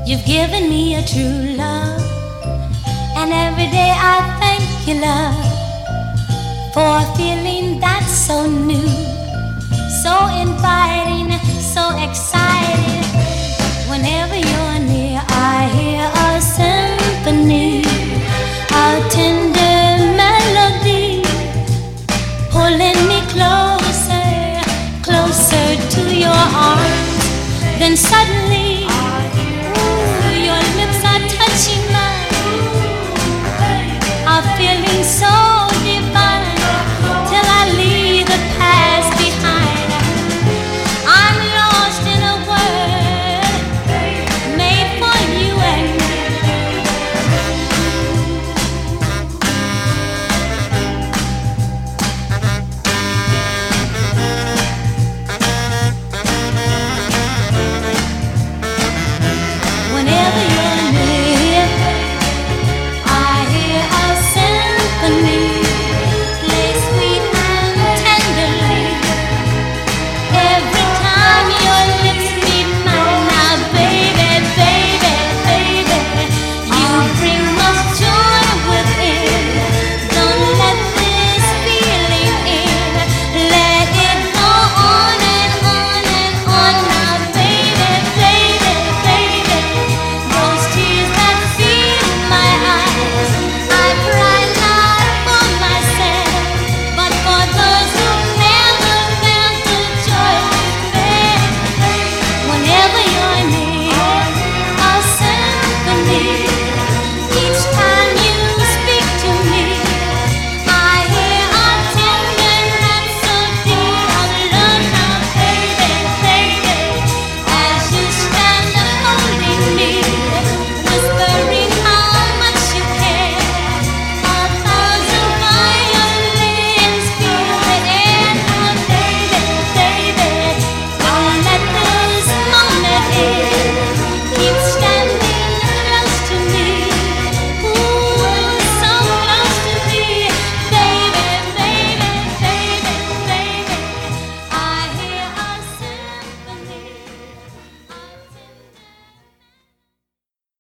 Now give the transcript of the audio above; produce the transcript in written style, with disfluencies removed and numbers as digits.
You've given me a true love, and every day I thank you, love, for a feeling that's so new, so inviting, so exciting. Whenever you're near, I hear a symphony, a tender melody, pulling me closer, closer to your arms. Then suddenly